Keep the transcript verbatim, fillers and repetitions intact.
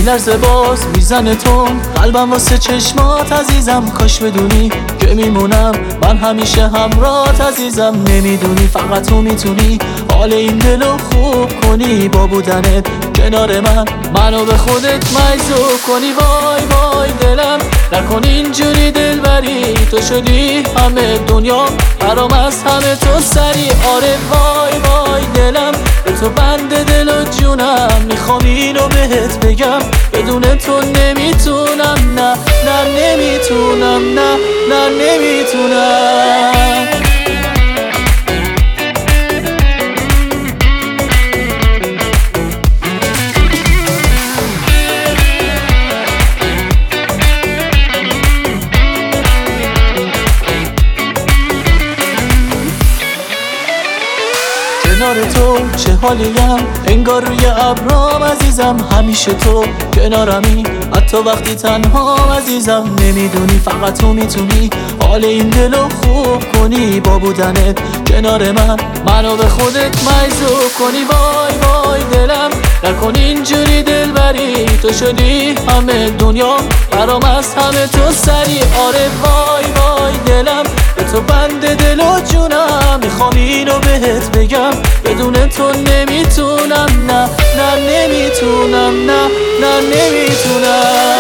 میلرزه باز میزنه تون قلبم واسه چشمات عزیزم. کاش بدونی که میمونم من همیشه همراهت عزیزم. نمیدونی فقط تو میتونی حال این دلو خوب کنی با بودنت کنار من، منو به خودت مجذوب کنی. وای وای دلم نکن اینجوری دلبری، تو شدی همه دنیا برام از همه تو سری. آره وای وای دلم به تو بنده دل و جونم، میخوام اینو بهت بگم بدون تو نمیتونم. نه نه نمیتونم، نه نه نمیتونم. کنار تو چه حالیم انگار روی ابرام عزیزم. همیشه تو کنارمی حتی وقتی تنها عزیزم. نمیدونی فقط تو میتونی حال این دلو خوب کنی با بودنت کنار من، منو به خودت مجذوب کنی. وای وای دلم نکن اینجوری دلبری، تو شدی همه دنیا برام از همه تو سری. آره وای وای دلم به تو بنده دل و جونم، میخوام اینو بهت بگم بدون تو نمیتونم. نه نه نمیتونم، نه نه نمیتونم.